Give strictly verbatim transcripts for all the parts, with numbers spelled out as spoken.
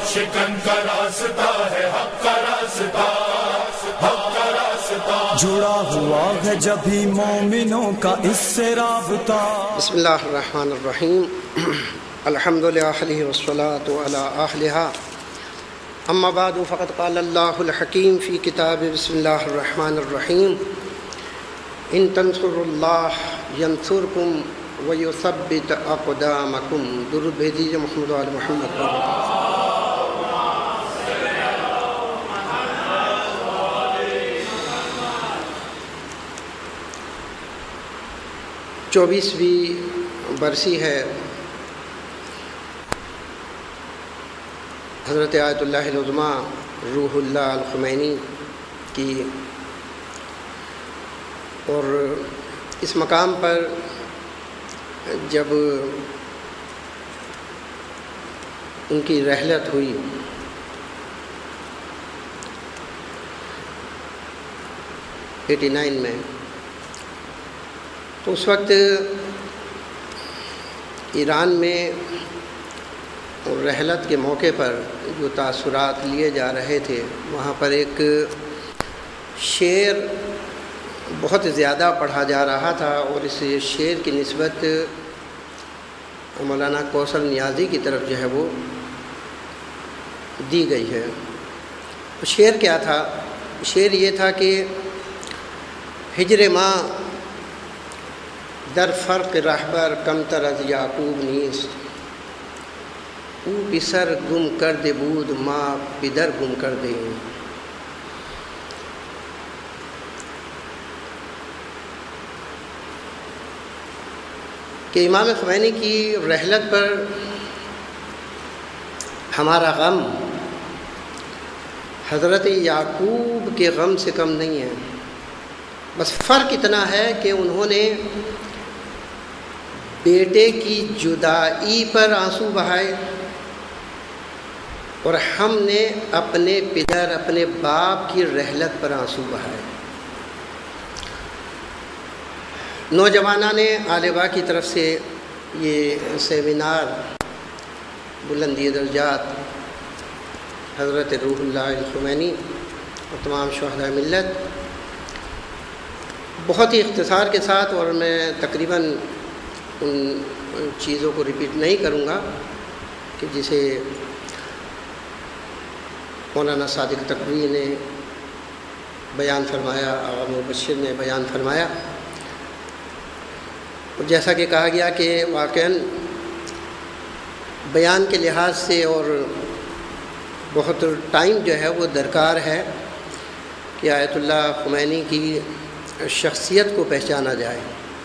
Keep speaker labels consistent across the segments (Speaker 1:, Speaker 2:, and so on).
Speaker 1: شکن کا راستہ ہے حق کا راستہ، حق کا راستہ،
Speaker 2: جڑا ہوا ہے جب بھی مومنوں کا اس سے رابطہ۔
Speaker 3: بسم اللہ الرحمن الرحیم، الحمد للہ والصلاۃ علی اہلھا، اما بعد فقد قال اللہ الحکیم فی کتاب بسم اللہ الرحمن الرحیم، ان تنصروا اللہ ینصرکم ویثبت اقدامکم۔ درود بھیج دیجیے محمد وعلی محمد۔ چوبیسویں برسی ہے حضرت آیت اللہ العظمیٰ روح اللہ الخمینی کی، اور اس مقام پر جب ان کی رحلت ہوئی ایٹی نائن میں، تو اس وقت ایران میں رحلت کے موقع پر جو تاثرات لیے جا رہے تھے، وہاں پر ایک شعر بہت زیادہ پڑھا جا رہا تھا، اور اس شعر کی نسبت مولانا کوثر نیازی کی طرف جو ہے وہ دی گئی ہے۔ شعر کیا تھا؟ شعر یہ تھا کہ ہجر ماں در فرق رہبر کمتر از یعقوب نیست، او پسر گم کرده بود ما پدر گم کرده ایم۔ کہ امام خمینی کی رحلت پر ہمارا غم حضرت یعقوب کے غم سے کم نہیں ہے، بس فرق اتنا ہے کہ انہوں نے بیٹے کی جدائی پر آنسو بہائے، اور ہم نے اپنے پدر اپنے باپ کی رحلت پر آنسو بہائے۔ نوجوانان عالبہ کی طرف سے یہ سیمینار بلندی درجات حضرت روح اللہ الخمینی اور تمام شہداء ملت، بہت ہی اختصار کے ساتھ، اور میں تقریباً ان چیزوں کو ریپیٹ نہیں کروں گا کہ جسے مولانا صادق تقوی نے بیان فرمایا، عوام مبشر نے بیان فرمایا، اور جیسا کہ کہا گیا کہ واقعاً بیان کے لحاظ سے اور بہت ٹائم جو ہے وہ درکار ہے کہ آیت اللہ خمینی کی شخصیت کو پہچانا جائے۔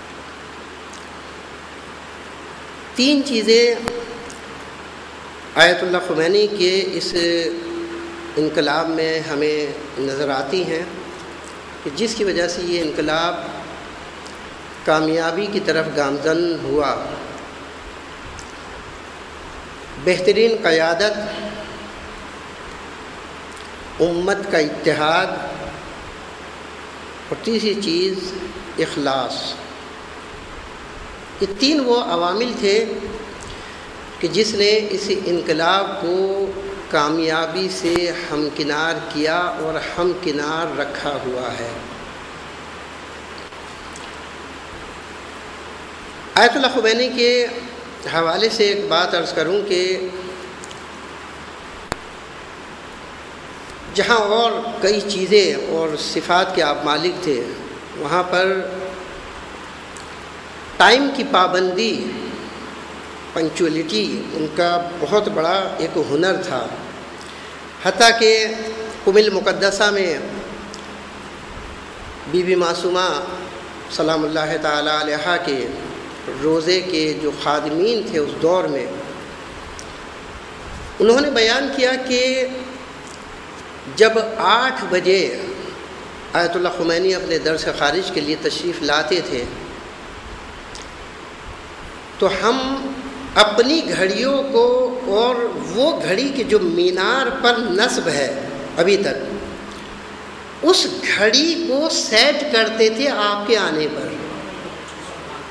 Speaker 3: تین چیزیں آیت اللہ خمینی کے اس انقلاب میں ہمیں نظر آتی ہیں کہ جس کی وجہ سے یہ انقلاب کامیابی کی طرف گامزن ہوا۔ بہترین قیادت، امت کا اتحاد، اور تیسری چیز اخلاص۔ یہ تین وہ عوامل تھے کہ جس نے اس انقلاب کو کامیابی سے ہمکنار کیا اور ہمکنار رکھا ہوا ہے۔ آیت اللہ خمینی کے حوالے سے ایک بات عرض کروں کہ جہاں اور کئی چیزیں اور صفات کے آپ مالک تھے، وہاں پر ٹائم کی پابندی، پنکچولیٹی ان کا بہت بڑا ایک ہنر تھا۔ حتیٰ کہ ام المقدسہ میں بی بی معصومہ سلام اللہ تعالی علیہا کے روزے کے جو خادمین تھے اس دور میں، انہوں نے بیان کیا کہ جب آٹھ بجے آیت اللہ خمینی اپنے درس خارج کے لیے تشریف لاتے تھے تو ہم اپنی گھڑیوں کو، اور وہ گھڑی کے جو مینار پر نصب ہے ابھی تک، اس گھڑی کو سیٹ کرتے تھے آپ کے آنے پر۔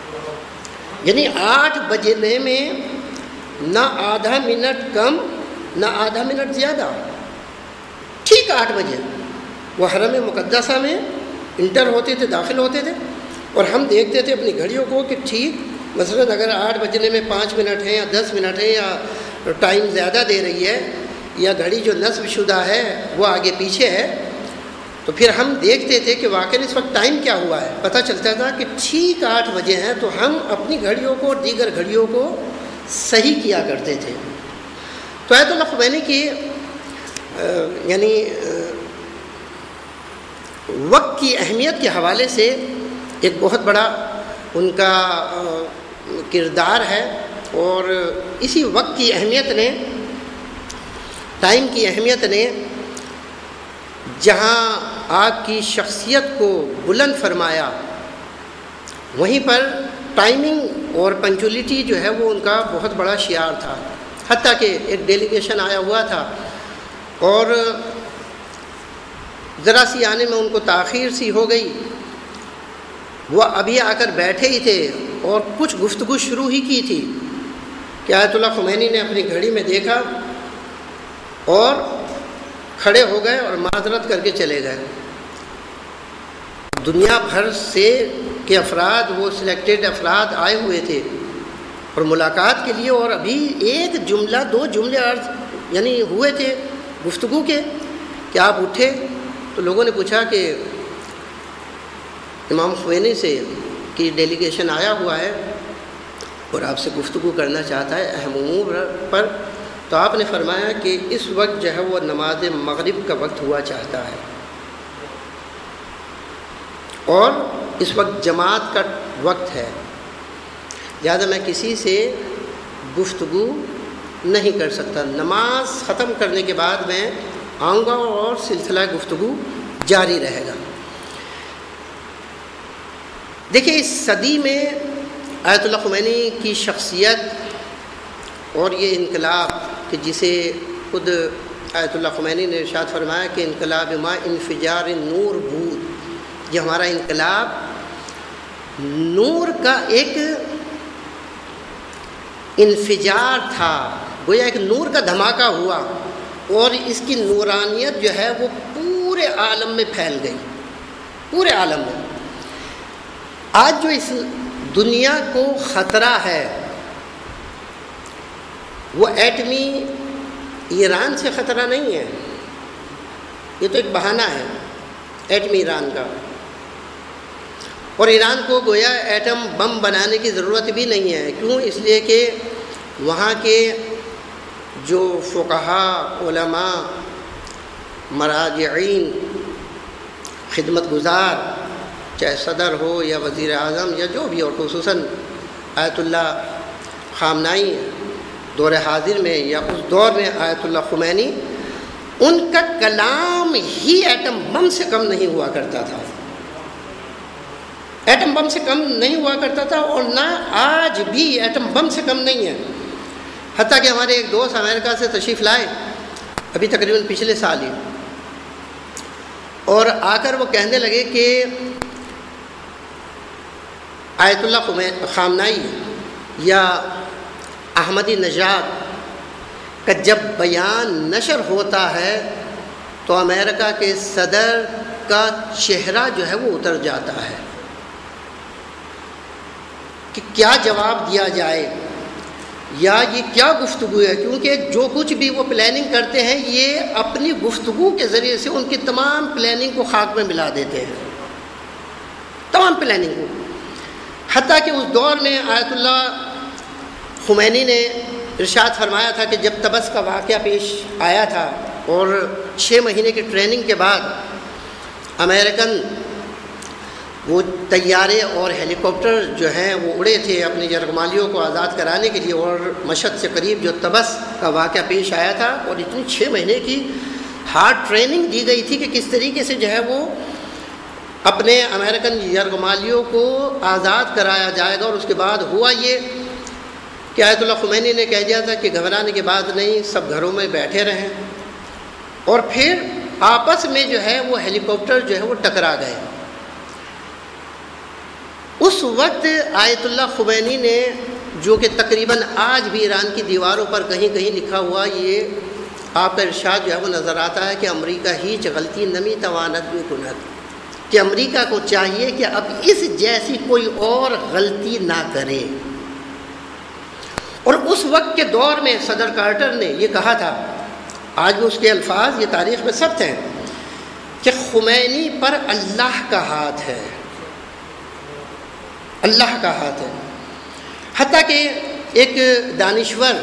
Speaker 3: یعنی آٹھ بجنے میں نہ آدھا منٹ کم نہ آدھا منٹ زیادہ، ٹھیک آٹھ بجے وہ حرم مقدسہ میں انٹر ہوتے تھے، داخل ہوتے تھے، اور ہم دیکھتے تھے اپنی گھڑیوں کو کہ ٹھیک مثلاً اگر آٹھ بجنے میں پانچ منٹ ہیں یا دس منٹ ہیں یا ٹائم زیادہ دے رہی ہے یا گھڑی جو نصب شدہ ہے وہ آگے پیچھے ہے، تو پھر ہم دیکھتے تھے کہ واقعی اس وقت ٹائم کیا ہوا ہے، پتہ چلتا تھا کہ ٹھیک آٹھ بجے ہیں، تو ہم اپنی گھڑیوں کو اور دیگر گھڑیوں کو صحیح کیا کرتے تھے۔ تو آیت اللہ خمینی کی یعنی وقت کی اہمیت کے حوالے سے ایک بہت بڑا ان کا کردار ہے، اور اسی وقت کی اہمیت نے، ٹائم کی اہمیت نے جہاں آپ کی شخصیت کو بلند فرمایا، وہیں پر ٹائمنگ اور پنچولیٹی جو ہے وہ ان کا بہت بڑا شعار تھا۔ حتیٰ کہ ایک ڈیلیگیشن آیا ہوا تھا اور ذرا سی آنے میں ان کو تاخیر سی ہو گئی، وہ ابھی آ کر بیٹھے ہی تھے اور کچھ گفتگو شروع ہی کی تھی کہ آیت اللہ خمینی نے اپنی گھڑی میں دیکھا اور کھڑے ہو گئے اور معذرت کر کے چلے گئے۔ دنیا بھر سے کے افراد، وہ سلیکٹڈ افراد آئے ہوئے تھے اور ملاقات کے لیے، اور ابھی ایک جملہ دو جملے عرض یعنی ہوئے تھے گفتگو کے کہ آپ اٹھے، تو لوگوں نے پوچھا کہ امام خمینی سے کی ڈیلیگیشن آیا ہوا ہے اور آپ سے گفتگو کرنا چاہتا ہے اہم امور پر، تو آپ نے فرمایا کہ اس وقت جو ہے وہ نماز مغرب کا وقت ہوا چاہتا ہے اور اس وقت جماعت کا وقت ہے، لہٰذا میں کسی سے گفتگو نہیں کر سکتا، نماز ختم کرنے کے بعد میں آؤں گا اور سلسلہ گفتگو جاری رہے گا۔ دیکھیں اس صدی میں آیت اللہ خمینی کی شخصیت اور یہ انقلاب کہ جسے خود آیت اللہ خمینی نے ارشاد فرمایا کہ انقلاب ما انفجار نور بود، یہ ہمارا انقلاب نور کا ایک انفجار تھا، گویا ایک نور کا دھماکہ ہوا اور اس کی نورانیت جو ہے وہ پورے عالم میں پھیل گئی، پورے عالم میں۔ آج جو اس دنیا کو خطرہ ہے وہ ایٹمی ایران سے خطرہ نہیں ہے، یہ تو ایک بہانہ ہے ایٹمی ایران کا، اور ایران کو گویا ایٹم بم بنانے کی ضرورت بھی نہیں ہے۔ کیوں؟ اس لیے کہ وہاں کے جو فقہاء، علماء، مراجعین، خدمت گزار، چاہے صدر ہو یا وزیر اعظم یا جو بھی، اور خصوصاً آیت اللہ خامنائی دور حاضر میں یا اس دور میں آیت اللہ خمینی، ان کا کلام ہی ایٹم بم سے کم نہیں ہوا کرتا تھا، ایٹم بم سے کم نہیں ہوا کرتا تھا، اور نہ آج بھی ایٹم بم سے کم نہیں ہے۔ حتیٰ کہ ہمارے ایک دوست امریکہ سے تشریف لائے ابھی تقریباً پچھلے سال ہی، اور آ کر وہ کہنے لگے کہ آیت اللہ خامنائی یا احمدی نژاد کا جب بیان نشر ہوتا ہے تو امریکہ کے صدر کا چہرہ جو ہے وہ اتر جاتا ہے کہ کیا جواب دیا جائے یا یہ کیا گفتگو ہے، کیونکہ جو کچھ بھی وہ پلاننگ کرتے ہیں یہ اپنی گفتگو کے ذریعے سے ان کی تمام پلاننگ کو خاک میں ملا دیتے ہیں، تمام پلاننگ کو۔ حتیٰ کہ اس دور میں آیت اللہ خمینی نے ارشاد فرمایا تھا کہ جب طبس کا واقعہ پیش آیا تھا اور چھ مہینے کی ٹریننگ کے بعد امریکن وہ طیارے اور ہیلی کاپٹر جو ہیں وہ اڑے تھے اپنی یرغمالیوں کو آزاد کرانے کے لیے، اور مشہد سے قریب جو طبس کا واقعہ پیش آیا تھا، اور اتنی چھ مہینے کی ہارڈ ٹریننگ دی گئی تھی کہ کس طریقے سے جو ہے وہ اپنے امریکن یرغمالیوں کو آزاد کرایا جائے گا۔ اور اس کے بعد ہوا یہ کہ آیت اللہ خمینی نے کہہ دیا تھا کہ گھبرانے کی بات نہیں، سب گھروں میں بیٹھے رہیں، اور پھر آپس میں جو ہے وہ ہیلی کاپٹر جو ہے وہ ٹکرا گئے۔ اس وقت آیت اللہ خمینی نے، جو کہ تقریباً آج بھی ایران کی دیواروں پر کہیں کہیں لکھا ہوا یہ آپ کا ارشاد جو ہے وہ نظر آتا ہے کہ امریکہ ہیچ غلطی نمی تواند بھی کند، کہ امریکہ کو چاہیے کہ اب اس جیسی کوئی اور غلطی نہ کرے۔ اور اس وقت کے دور میں صدر کارٹر نے یہ کہا تھا، آج بھی اس کے الفاظ یہ تاریخ میں ثبت ہیں، کہ خمینی پر اللہ کا ہاتھ ہے، اللہ کا ہاتھ ہے۔ حتیٰ کہ ایک دانشور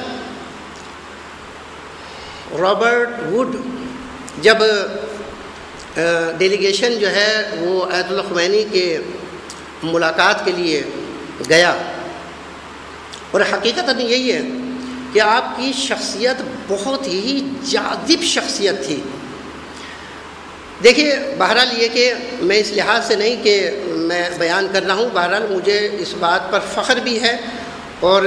Speaker 3: رابرٹ ووڈ جب ڈیلیگیشن جو ہے وہ آیت اللہ خمینی کے ملاقات کے لیے گیا، اور حقیقتاً یہی ہے کہ آپ کی شخصیت بہت ہی جاذب شخصیت تھی۔ دیکھیے بہرحال یہ کہ میں اس لحاظ سے نہیں کہ میں بیان کر رہا ہوں، بہرحال مجھے اس بات پر فخر بھی ہے، اور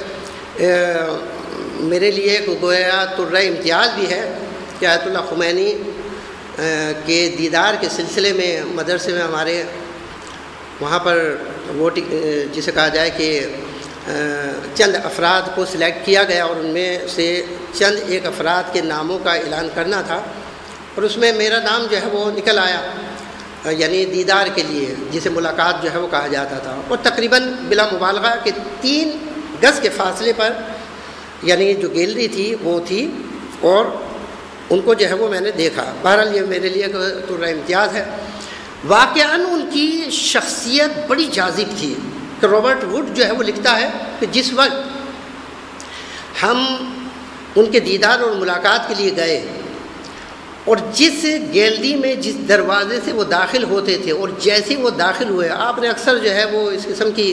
Speaker 3: میرے لیے ایک گویا طرہ امتیاز بھی ہے کہ آیت اللہ خمینی کے دیدار کے سلسلے میں مدرسے میں ہمارے وہاں پر ووٹنگ جسے کہا جائے کہ چند افراد کو سلیکٹ کیا گیا، اور ان میں سے چند ایک افراد کے ناموں کا اعلان کرنا تھا، اور اس میں میرا نام جو ہے وہ نکل آیا، یعنی دیدار کے لیے جسے ملاقات جو ہے وہ کہا جاتا تھا۔ اور تقریباً بلا مبالغہ کہ تین گز کے فاصلے پر یعنی جو گیلری تھی وہ تھی، اور ان کو جو ہے وہ میں نے دیکھا۔ بہرحال یہ میرے لیے طرہ امتیاز ہے۔ واقعاً ان کی شخصیت بڑی جاذب تھی کہ رابرٹ ووڈ جو ہے وہ لکھتا ہے کہ جس وقت ہم ان کے دیدار اور ملاقات کے لیے گئے، اور جس گیلری میں جس دروازے سے وہ داخل ہوتے تھے، اور جیسے وہ داخل ہوئے، آپ نے اکثر جو ہے وہ اس قسم کی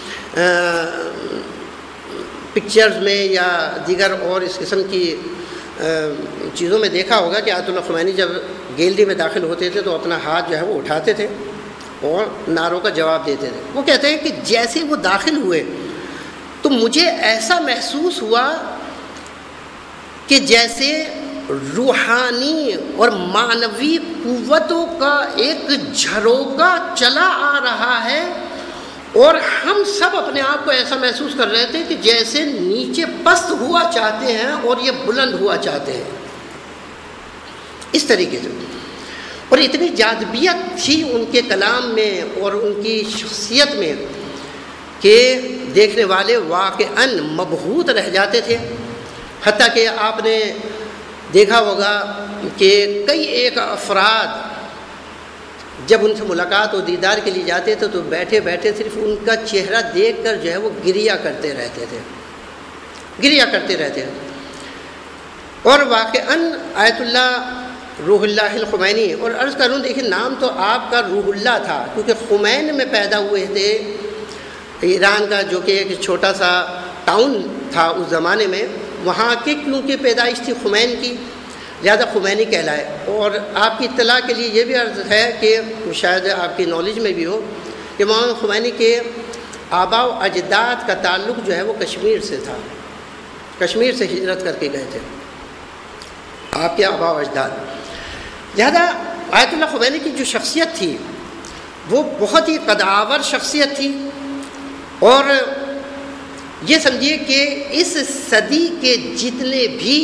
Speaker 3: پکچرز میں یا دیگر اور اس قسم کی چیزوں میں دیکھا ہوگا کہ آیت اللہ خمینی جب گیلری میں داخل ہوتے تھے تو اپنا ہاتھ جو ہے وہ اٹھاتے تھے اور نعروں کا جواب دیتے تھے۔ وہ کہتے ہیں کہ جیسے وہ داخل ہوئے تو مجھے ایسا محسوس ہوا کہ جیسے روحانی اور معنوی قوتوں کا ایک جھروکا چلا آ رہا ہے، اور ہم سب اپنے آپ کو ایسا محسوس کر رہے تھے کہ جیسے نیچے پست ہوا چاہتے ہیں اور یہ بلند ہوا چاہتے ہیں، اس طریقے سے۔ اور اتنی جاذبیت تھی ان کے کلام میں اور ان کی شخصیت میں کہ دیکھنے والے واقعاً مبہوت رہ جاتے تھے۔ حتیٰ کہ آپ نے دیکھا ہوگا کہ کئی ایک افراد جب ان سے ملاقات و دیدار کے لیے جاتے تھے تو بیٹھے بیٹھے صرف ان کا چہرہ دیکھ کر جو ہے وہ گریا کرتے رہتے تھے گریا کرتے رہتے تھے اور واقعاً آیت اللہ روح اللہ الخمینی، اور عرض کروں دیکھیں نام تو آپ کا روح اللہ تھا کیونکہ خمین میں پیدا ہوئے تھے، ایران کا جو کہ ایک چھوٹا سا ٹاؤن تھا اس زمانے میں، وہاں کے کیونکہ پیدائش تھی خمین کی، لہذا خمینی کہلائے۔ اور آپ کی اطلاع کے لیے یہ بھی عرض ہے کہ شاید آپ کی نالج میں بھی ہو کہ مولانا خمینی کے آباء و اجداد کا تعلق جو ہے وہ کشمیر سے تھا، کشمیر سے ہجرت کر کے گئے تھے آپ کے آباء و اجداد۔ لہذا آیت اللہ خمینی کی جو شخصیت تھی وہ بہت ہی قدآور شخصیت تھی، اور یہ سمجھیے کہ اس صدی کے جتنے بھی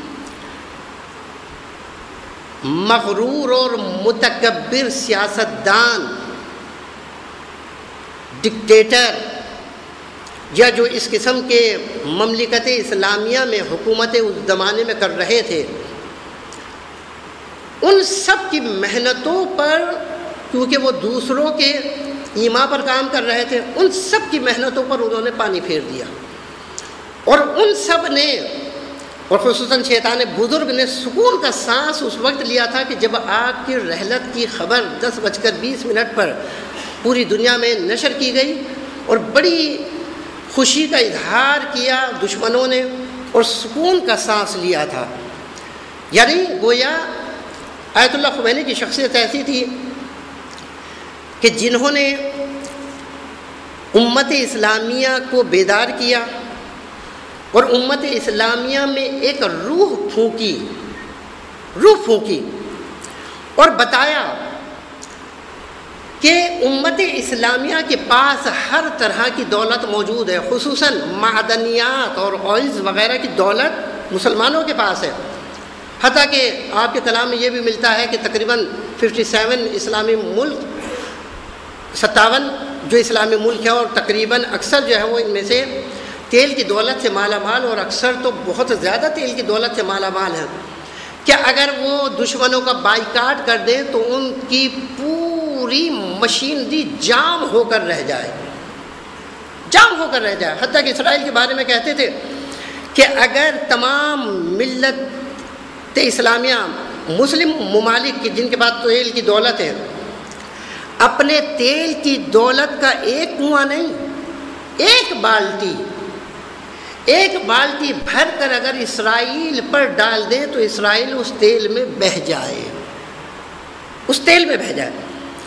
Speaker 3: مغرور اور متکبر سیاستدان، ڈکٹیٹر، یا جو اس قسم کے مملکت اسلامیہ میں حکومت اس زمانے میں کر رہے تھے، ان سب کی محنتوں پر، کیونکہ وہ دوسروں کے ایما پر کام کر رہے تھے، ان سب کی محنتوں پر انہوں نے پانی پھیر دیا، اور ان سب نے، اور خصوصاً شیطان بزرگ نے سکون کا سانس اس وقت لیا تھا کہ جب آپ کی رحلت کی خبر دس بج کر بیس منٹ پر پوری دنیا میں نشر کی گئی، اور بڑی خوشی کا اظہار کیا دشمنوں نے، اور سکون کا سانس لیا تھا۔ یعنی گویا آیت اللہ خمینی کی شخصیت ایسی تھی کہ جنہوں نے امت اسلامیہ کو بیدار کیا، اور امت اسلامیہ میں ایک روح پھونکی روح پھونکی اور بتایا کہ امت اسلامیہ کے پاس ہر طرح کی دولت موجود ہے، خصوصاً معدنیات اور آئلز وغیرہ کی دولت مسلمانوں کے پاس ہے، حتیٰ کہ آپ کے کلام میں یہ بھی ملتا ہے کہ تقریباً ففٹی سیون اسلامی ملک، ستاون جو اسلامی ملک ہے، اور تقریباً اکثر جو ہے وہ ان میں سے تیل کی دولت سے مالا مال، اور اکثر تو بہت زیادہ تیل کی دولت سے مالا مال ہیں، کہ اگر وہ دشمنوں کا بائیکاٹ کر دیں تو ان کی پوری مشینری جام ہو کر رہ جائے، جام ہو کر رہ جائے۔ حتیٰ کہ اسرائیل کے بارے میں کہتے تھے کہ اگر تمام ملت اسلامیہ مسلم ممالک کی جن کے پاس تیل کی دولت ہے، اپنے تیل کی دولت کا ایک کنواں نہیں، ایک بالٹی ایک بالٹی بھر کر اگر اسرائیل پر ڈال دیں تو اسرائیل اس تیل میں بہہ جائے، اس تیل میں بہہ جائے۔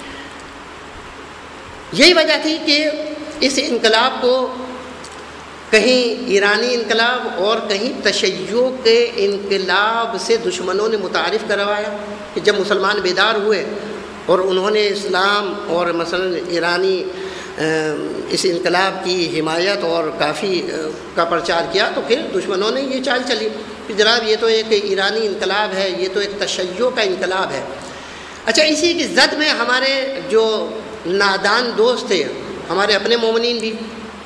Speaker 3: یہی وجہ تھی کہ اس انقلاب کو کہیں ایرانی انقلاب اور کہیں تشیع کے انقلاب سے دشمنوں نے متعارف کروایا، کہ جب مسلمان بیدار ہوئے اور انہوں نے اسلام اور مثلا ایرانی اس انقلاب کی حمایت اور کافی کا پرچار کیا، تو پھر دشمنوں نے یہ چال چلی کہ جناب یہ تو ایک ایرانی انقلاب ہے، یہ تو ایک تشیع کا انقلاب ہے۔ اچھا، اسی کی زد میں ہمارے جو نادان دوست تھے، ہمارے اپنے مومنین بھی،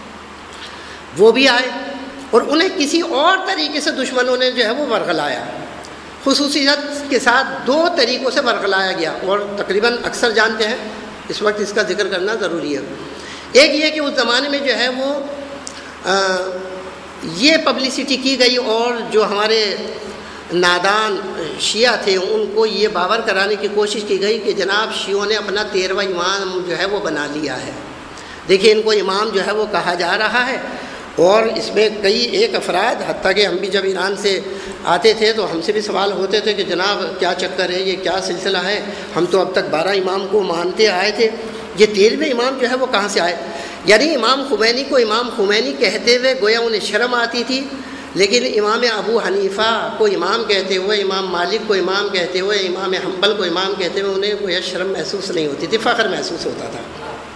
Speaker 3: وہ بھی آئے اور انہیں کسی اور طریقے سے دشمنوں نے جو ہے وہ ورغلایا، خصوصیت کے ساتھ دو طریقوں سے ورغلایا گیا، اور تقریباً اکثر جانتے ہیں، اس وقت اس کا ذکر کرنا ضروری ہے۔ ایک یہ کہ اس زمانے میں جو ہے وہ آ, یہ پبلسٹی کی گئی، اور جو ہمارے نادان شیعہ تھے ان کو یہ باور کرانے کی کوشش کی گئی کہ جناب شیعوں نے اپنا تیرواں امام جو ہے وہ بنا لیا ہے۔ دیکھیے ان کو امام جو ہے وہ کہا جا رہا ہے، اور اس میں کئی ایک افراد، حتیٰ کہ ہم بھی جب ایران سے آتے تھے تو ہم سے بھی سوال ہوتے تھے کہ جناب کیا چکر ہے، یہ کیا سلسلہ ہے، ہم تو اب تک بارہ امام کو مانتے آئے تھے، یہ تیرہویں امام جو ہے وہ کہاں سے آئے؟ یعنی امام خمینی کو امام خمینی کہتے ہوئے گویا انہیں شرم آتی تھی، لیکن امام ابو حنیفہ کو امام کہتے ہوئے، امام مالک کو امام کہتے ہوئے، امام حنبل کو امام کہتے ہوئے انہیں گویا شرم محسوس نہیں ہوتی تھی، فخر محسوس ہوتا تھا۔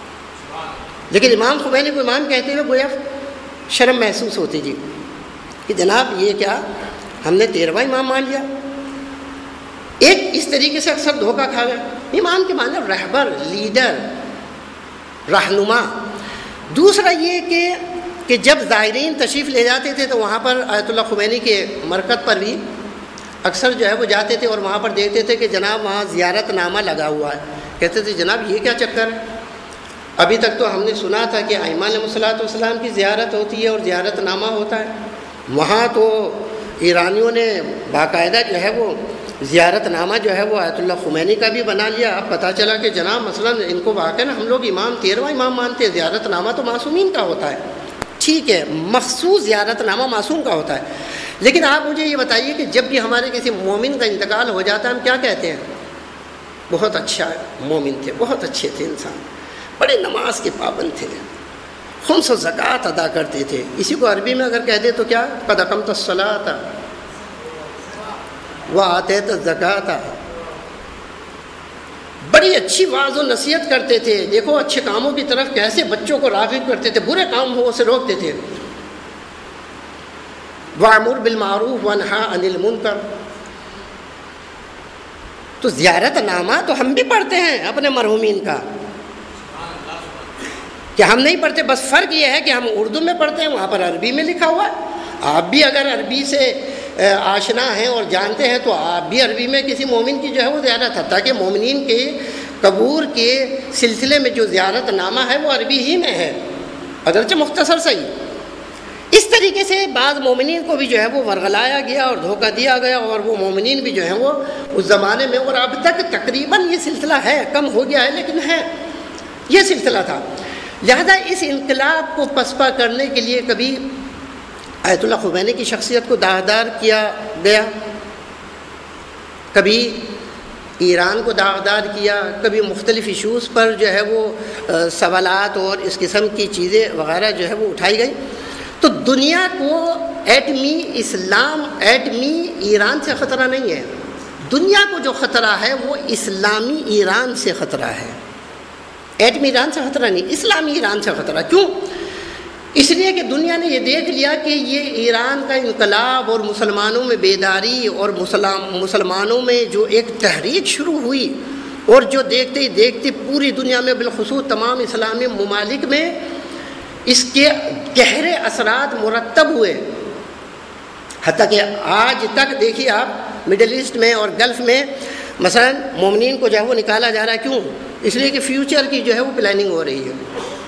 Speaker 3: لیکن امام خمینی کو امام کہتے ہوئے گویا شرم محسوس ہوتی تھی کہ جناب یہ کیا، ہم نے تیرہواں امام مان لیا۔ ایک اس طریقے سے اکثر دھوکہ کھا گیا۔ امام کے معنی رہبر، لیڈر، رہنما۔ دوسرا یہ کہ کہ جب زائرین تشریف لے جاتے تھے تو وہاں پر آیت اللہ خمینی کے مرکز پر بھی اکثر جو ہے وہ جاتے تھے، اور وہاں پر دیکھتے تھے کہ جناب وہاں زیارت نامہ لگا ہوا ہے۔ کہتے تھے جناب یہ کیا چکر ہے، ابھی تک تو ہم نے سنا تھا کہ ائمہ علیہ الصلوۃ والسلام کی زیارت ہوتی ہے اور زیارت نامہ ہوتا ہے، وہاں تو ایرانیوں نے باقاعدہ جو ہے وہ زیارت نامہ جو ہے وہ آیت اللہ خمینی کا بھی بنا لیا۔ اب پتہ چلا کہ جناب مثلا ان کو واقعی ہم لوگ امام تیرہواں امام مانتے ہیں، زیارت نامہ تو معصومین کا ہوتا ہے۔ ٹھیک ہے، مخصوص زیارت نامہ معصوم کا ہوتا ہے، لیکن آپ مجھے یہ بتائیے کہ جب بھی ہمارے کسی مومن کا انتقال ہو جاتا ہے ہم کیا کہتے ہیں؟ بہت اچھا مومن تھے، بہت اچھے تھے انسان، بڑے نماز کے پابند تھے، خمس و زکوٰۃ ادا کرتے تھے۔ اسی کو عربی میں اگر کہہ دے تو کیا؟ قد اقمت الصلاۃ وآتیت الزکوٰۃ۔ بڑی اچھی واعظ و نصیحت کرتے تھے، دیکھو اچھے کاموں کی طرف کیسے بچوں کو راغب کرتے تھے، برے کاموں سے روکتے تھے۔ وَأْمُرْ بِالْمَعْرُوفِ وَانْهَىٰ عَنِ الْمُنکَرِ۔ تو زیارت نامہ تو ہم بھی پڑھتے ہیں اپنے مرحومین کا، کہ ہم نہیں پڑھتے، بس فرق یہ ہے کہ ہم اردو میں پڑھتے ہیں، وہاں پر عربی میں لکھا ہوا ہے۔ آپ بھی اگر عربی سے آشنا ہیں اور جانتے ہیں تو آپ بھی عربی میں کسی مومن کی جو ہے وہ زیارت، حتیٰ کہ مومنین کے قبور کے سلسلے میں جو زیارت نامہ ہے وہ عربی ہی میں ہے، اگرچہ مختصر صحیح۔ اس طریقے سے بعض مومنین کو بھی جو ہے وہ ورغلایا گیا اور دھوکہ دیا گیا، اور وہ مومنین بھی جو ہیں وہ اس زمانے میں، اور اب تک تقریباً یہ سلسلہ ہے، کم ہو گیا ہے لیکن ہے، یہ سلسلہ تھا۔ لہذا اس انقلاب کو پسپا کرنے کے لیے کبھی آیت اللہ خمینی کی شخصیت کو داغدار کیا گیا، کبھی ایران کو داغدار کیا، کبھی مختلف ایشوز پر جو ہے وہ سوالات اور اس قسم کی چیزیں وغیرہ جو ہے وہ اٹھائی گئی۔ تو دنیا کو ایٹمی اسلام، ایٹمی ایران سے خطرہ نہیں ہے، دنیا کو جو خطرہ ہے وہ اسلامی ایران سے خطرہ ہے، ایٹمی ایران سے خطرہ نہیں، اسلامی ایران سے خطرہ۔ کیوں؟ اس لیے کہ دنیا نے یہ دیکھ لیا کہ یہ ایران کا انقلاب اور مسلمانوں میں بیداری اور مسلمانوں میں جو ایک تحریک شروع ہوئی اور جو دیکھتے ہی دیکھتے پوری دنیا میں بالخصوص تمام اسلامی ممالک میں اس کے گہرے اثرات مرتب ہوئے، حتیٰ کہ آج تک دیکھیے آپ مڈل ایسٹ میں اور گلف میں مثلا مومنین کو جو ہے وہ نکالا جا رہا ہے. کیوں؟ اس لیے کہ فیوچر کی جو ہے وہ پلاننگ ہو رہی ہے،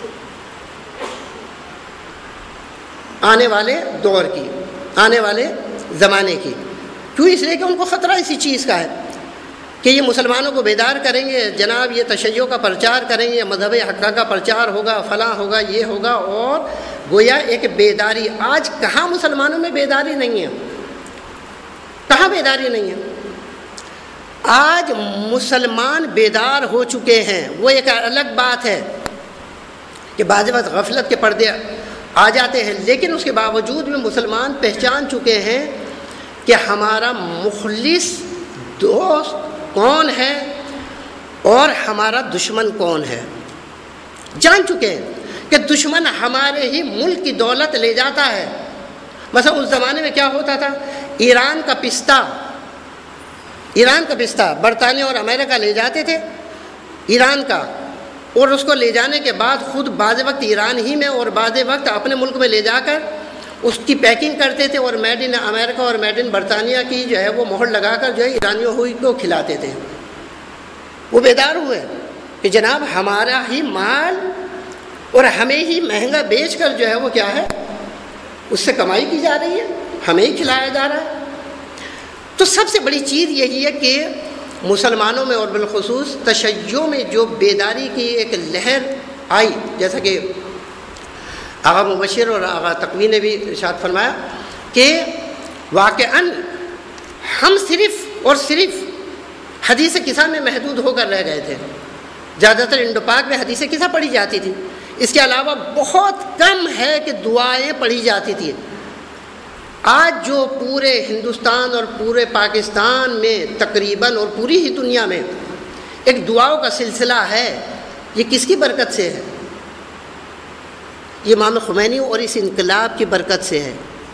Speaker 3: آنے والے دور کی، آنے والے زمانے کی. کیوں؟ اس لیے کہ ان کو خطرہ اسی چیز کا ہے کہ یہ مسلمانوں کو بیدار کریں گے، جناب یہ تشیع کا پرچار کریں گے، مذہب حقہ کا پرچار ہوگا، فلاں ہوگا، یہ ہوگا، اور گویا ایک بیداری. آج کہاں مسلمانوں میں بیداری نہیں ہے؟ کہاں بیداری نہیں ہے؟ آج مسلمان بیدار ہو چکے ہیں. وہ ایک الگ بات ہے کہ بعض وقت غفلت کے پردے آ جاتے ہیں، لیکن اس کے باوجود بھی مسلمان پہچان چکے ہیں کہ ہمارا مخلص دوست کون ہے اور ہمارا دشمن کون ہے. جان چکے ہیں کہ دشمن ہمارے ہی ملک کی دولت لے جاتا ہے. مثلا اس زمانے میں کیا ہوتا تھا؟ ایران کا پستہ ایران کا پستہ برطانیہ اور امریکہ لے جاتے تھے ایران کا، اور اس کو لے جانے کے بعد خود بعض وقت ایران ہی میں اور بعض وقت اپنے ملک میں لے جا کر اس کی پیکنگ کرتے تھے اور میڈ ان امریکہ اور میڈ ان برطانیہ کی جو ہے وہ مہر لگا کر جو ہے ایرانیوں ہوئی کو کھلاتے تھے. وہ بیدار ہوئے کہ جناب ہمارا ہی مال اور ہمیں ہی مہنگا بیچ کر جو ہے وہ کیا ہے اس سے کمائی کی جا رہی ہے، ہمیں ہی کھلایا جا رہا ہے. تو سب سے بڑی چیز یہی ہے کہ مسلمانوں میں اور بالخصوص تشیع میں جو بیداری کی ایک لہر آئی، جیسا کہ آغا مبشر اور آغا تقوی نے بھی ارشاد فرمایا کہ واقعاً ہم صرف اور صرف حدیث قصہ میں محدود ہو کر رہ گئے تھے. زیادہ تر انڈو پاک میں حدیث قصہ پڑھی جاتی تھی، اس کے علاوہ بہت کم ہے کہ دعائیں پڑھی جاتی تھی. آج جو پورے ہندوستان اور پورے پاکستان میں تقریباً اور پوری ہی دنیا میں ایک دعاؤں کا سلسلہ ہے، یہ کس کی برکت سے ہے؟ یہ امام خمینی اور اس انقلاب کی برکت سے ہے.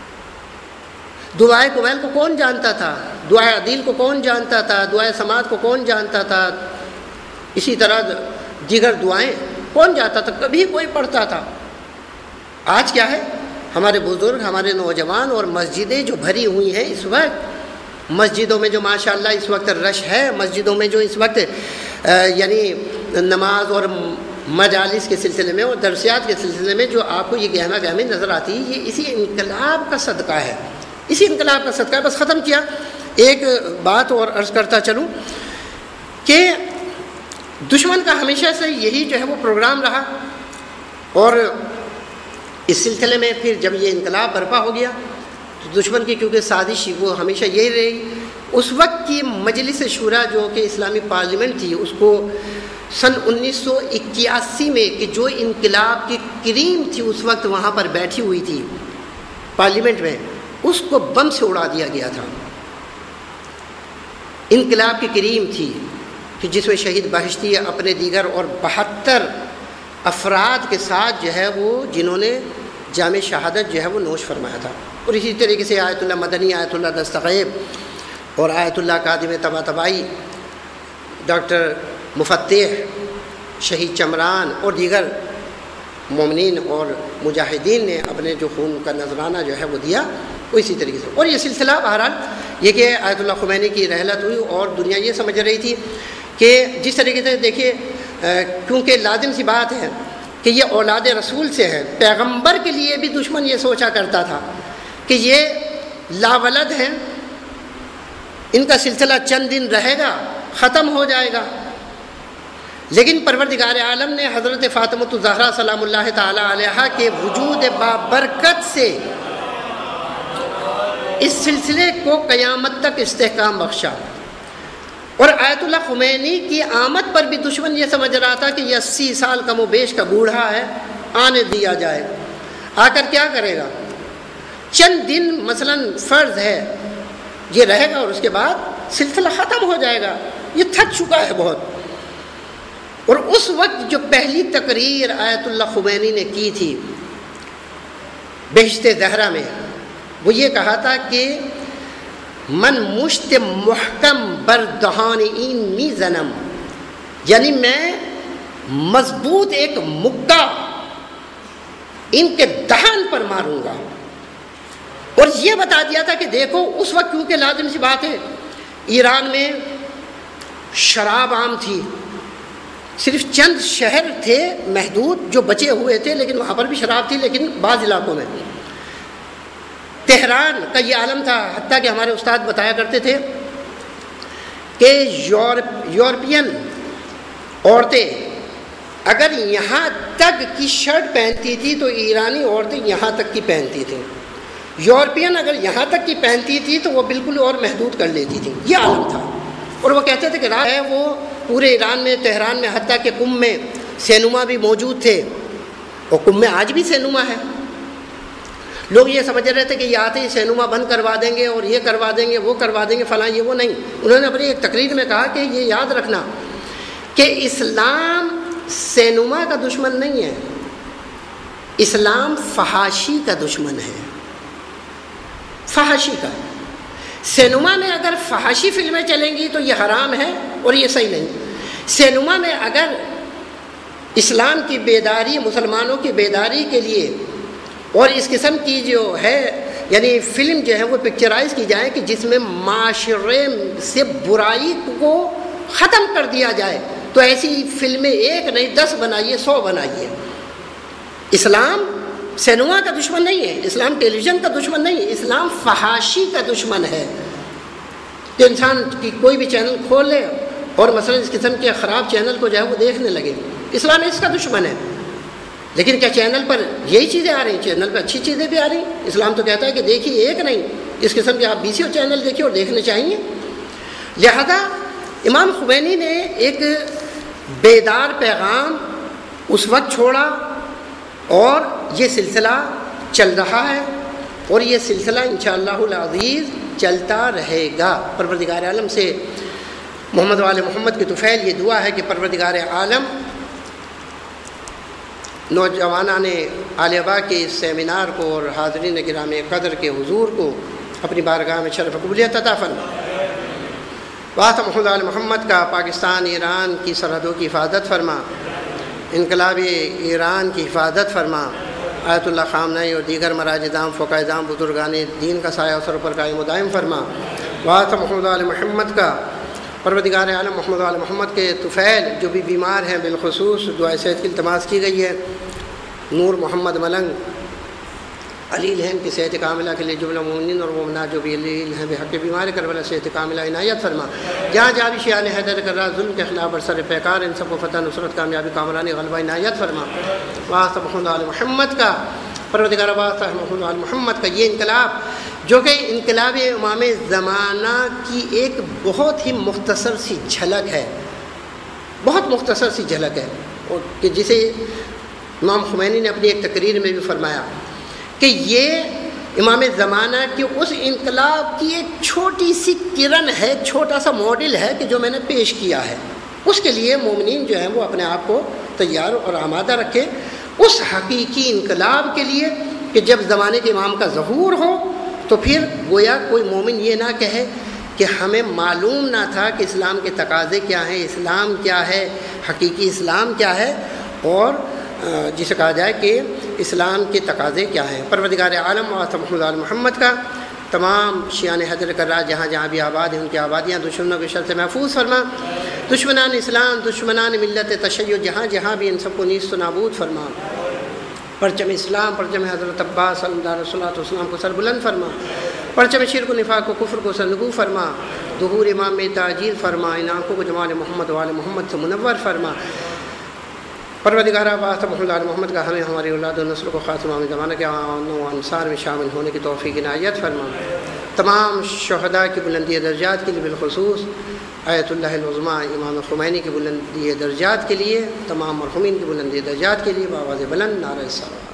Speaker 3: دعائے کویل کو کون جانتا تھا؟ دعائے عدیل کو کون جانتا تھا؟ دعائے سماعت کو کون جانتا تھا؟ اسی طرح دیگر دعائیں کون جانتا تھا؟ کبھی کوئی پڑھتا تھا. آج کیا ہے؟ ہمارے بزرگ، ہمارے نوجوان اور مسجدیں جو بھری ہوئی ہیں اس وقت، مسجدوں میں جو ماشاءاللہ اس وقت رش ہے، مسجدوں میں جو اس وقت یعنی نماز اور مجالس کے سلسلے میں اور درسیات کے سلسلے میں جو آپ کو یہ گہما گہمی نظر آتی ہے، یہ اسی انقلاب کا صدقہ ہے، اسی انقلاب کا صدقہ ہے. بس ختم کیا. ایک بات اور عرض کرتا چلوں کہ دشمن کا ہمیشہ سے یہی جو ہے وہ پروگرام رہا، اور اس سلسلے میں پھر جب یہ انقلاب برپا ہو گیا تو دشمن کی کیونکہ سازش وہ ہمیشہ یہی رہی. اس وقت کی مجلس شورا جو کہ اسلامی پارلیمنٹ تھی، اس کو سن انیس سو اکیاسی میں کہ جو انقلاب کی کریم تھی اس وقت وہاں پر بیٹھی ہوئی تھی پارلیمنٹ میں، اس کو بم سے اڑا دیا گیا تھا. انقلاب کی کریم تھی کہ جس میں شہید بہشتی اپنے دیگر اور بہتر افراد کے ساتھ جو ہے وہ جنہوں نے جامع شہادت جو ہے وہ نوش فرمایا تھا. اور اسی طریقے سے آیت اللہ مدنی، آیت اللہ دستغیب اور آیت اللہ قادم طباطبائی، ڈاکٹر مفتح، شہید چمران اور دیگر مومنین اور مجاہدین نے اپنے جو خون کا نذرانہ جو ہے وہ دیا، وہ اسی طریقے سے. اور یہ سلسلہ بہرحال یہ کہ آیت اللہ خمینی کی رحلت ہوئی اور دنیا یہ سمجھ رہی تھی کہ جس طریقے سے دیکھیے، کیونکہ لازم سی بات ہے کہ یہ اولاد رسول سے ہے. پیغمبر کے لیے بھی دشمن یہ سوچا کرتا تھا کہ یہ لاولد ہیں، ان کا سلسلہ چند دن رہے گا، ختم ہو جائے گا. لیکن پروردگار عالم نے حضرت فاطمۃ الزہرا سلام اللہ تعالی علیہا کے وجود بابرکت سے اس سلسلے کو قیامت تک استحکام بخشا. اور آیت اللہ خمینی کی آمد پر بھی دشمن یہ سمجھ رہا تھا کہ یہ اسی سال کم و بیش کا بوڑھا ہے، آنے دیا جائے. آ کر کیا کرے گا؟ چند دن مثلا فرض ہے یہ رہے گا اور اس کے بعد سلسلہ ختم ہو جائے گا. یہ تھک چکا ہے بہت. اور اس وقت جو پہلی تقریر آیت اللہ خمینی نے کی تھی بہشت زہرا میں وہ یہ کہا تھا کہ من مشت محکم بر دہان این می زنم، یعنی میں مضبوط ایک مکہ ان کے دہان پر ماروں گا. اور یہ بتا دیا تھا کہ دیکھو اس وقت کیونکہ لازم سی بات ہے ایران میں شراب عام تھی، صرف چند شہر تھے محدود جو بچے ہوئے تھے لیکن وہاں پر بھی شراب تھی، لیکن بعض علاقوں میں. تہران کا یہ عالم تھا، حتیٰ کہ ہمارے استاد بتایا کرتے تھے کہ یورپ یورپین عورتیں اگر یہاں تک کی شرٹ پہنتی تھی تو ایرانی عورتیں یہاں تک کی پہنتی تھیں، یورپین اگر یہاں تک کی پہنتی تھی تو وہ بالکل اور محدود کر لیتی تھیں. یہ عالم تھا. اور وہ کہتے تھے کہ رات ہے وہ پورے ایران میں، تہران میں، حتیٰ کہ قم میں سینما بھی موجود تھے، اور قم میں آج بھی سینما ہے. لوگ یہ سمجھ رہے تھے کہ یہ آتے ہی سینما بند کروا دیں گے اور یہ کروا دیں گے وہ کروا دیں گے فلاں، یہ وہ نہیں. انہوں نے اپنی ایک تقریر میں کہا کہ یہ یاد رکھنا کہ اسلام سینما کا دشمن نہیں ہے، اسلام فحاشی کا دشمن ہے. فحاشی کا. سینما میں اگر فحاشی فلمیں چلیں گی تو یہ حرام ہے اور یہ صحیح نہیں. سینما میں اگر اسلام کی بیداری، مسلمانوں کی بیداری کے لیے اور اس قسم کی جو ہے یعنی فلم جو ہے وہ پکچرائز کی جائے کہ جس میں معاشرے سے برائی کو ختم کر دیا جائے، تو ایسی فلمیں ایک نہیں دس بنائیے، سو بنائیے. اسلام سینما کا دشمن نہیں ہے، اسلام ٹیلی ویژن کا دشمن نہیں ہے، اسلام فحاشی کا دشمن ہے. کہ انسان کی کوئی بھی چینل کھول لے اور مثلا اس قسم کے خراب چینل کو جو ہے وہ دیکھنے لگے، اسلام اس کا دشمن ہے. لیکن کیا چینل پر یہی چیزیں آ رہی ہیں؟ چینل پر اچھی چیزیں بھی آ رہی ہیں. اسلام تو کہتا ہے کہ دیکھیے ایک نہیں، اس قسم کے آپ بیسوں چینل دیکھیے اور دیکھنے چاہیے. لہذا امام خمینی نے ایک بیدار پیغام اس وقت چھوڑا اور یہ سلسلہ چل رہا ہے اور یہ سلسلہ انشاءاللہ العزیز چلتا رہے گا. پروردگار عالم سے محمد وآل محمد کی طفیل یہ دعا ہے کہ پروردگار عالم نوجوانان عالیہ ابا کے اس سیمینار کو اور حاضرین کرام قدر کے حضور کو اپنی بارگاہ میں شرف قبولیت عطا فرما. واسطہ محمد وآل محمد کا پاکستان ایران کی سرحدوں کی حفاظت فرما، انقلاب ایران کی حفاظت فرما، آیت اللہ خامنئی اور دیگر مراج دام فقہ دام بزرگان دین کا سایہ سر پر قائم و دائم فرما. واسطہ محمد وآل محمد کا پروردگار عالم محمد وآل محمد کے طفیل جو بھی بیمار ہیں بالخصوص دعائے صحت کی التماس کی گئی ہے. نور محمد ملنگ علیل ہیں کہ صحت کاملہ کے لیے جملہ مومنین اور مومنات جو بھی علیل ہیں بحق بیمار کربلا صحت کاملہ عنایت فرما. جہاں جہاں بھی شیعان حیدر کر رہا ظلم کے خلاف برسر پیکار ان سب کو فتح نصرت کامیابی کامرانی غلبہ عنایت فرما. واسطہ محمد وآل محمد کا پروردگار واسطہ محمد وآل محمد کا یہ انقلاب جو کہ انقلاب امام زمانہ کی ایک بہت ہی مختصر سی جھلک ہے، بہت مختصر سی جھلک ہے، اور کہ جسے امام خمینی نے اپنی ایک تقریر میں بھی فرمایا کہ یہ امام زمانہ کی اس انقلاب کی ایک چھوٹی سی کرن ہے، چھوٹا سا ماڈل ہے کہ جو میں نے پیش کیا ہے. اس کے لیے مومنین جو ہیں وہ اپنے آپ کو تیار اور آمادہ رکھیں اس حقیقی انقلاب کے لیے کہ جب زمانے کے امام کا ظہور ہو تو پھر گویا کوئی مومن یہ نہ کہے کہ ہمیں معلوم نہ تھا کہ اسلام کے تقاضے کیا ہیں، اسلام کیا ہے، حقیقی اسلام کیا ہے، اور جسے کہا جائے کہ اسلام کے تقاضے کیا ہیں. پروردگار عالم واسطہ محمد وآل محمد کا تمام شیعان حیدر کرہ جہاں جہاں بھی آباد ہیں ان کی آبادیاں دشمنوں کے شر سے محفوظ فرما. دشمنان اسلام، دشمنان ملت تشیع جہاں جہاں بھی ان سب کو نیست و نابود فرما. پرچم اسلام، پرچم حضرت عباس صلی اللہ علیہ وسلم کو سر بلند فرما. پرچم شرک و نفاق و کفر کو سرنگو فرما. ظہور امام میں تاجیل فرما. ان آنکھوں کو جمال محمد وآل محمد سے منور فرما. پروردگار واسطہ محمد وآل محمد کا ہمیں ہماری اولاد و نسل کو خاص امام زمانہ کے اعوان و انصار میں شامل ہونے کی توفیق عنایت فرما. تمام شہداء کی بلندی درجات کے لیے بالخصوص آیت اللہ العظمیٰ امام خمینی کی بلندی درجات کے لیے، تمام مرحومین کی بلندی درجات کے لیے بآواز بلند نعرہ الصلوات.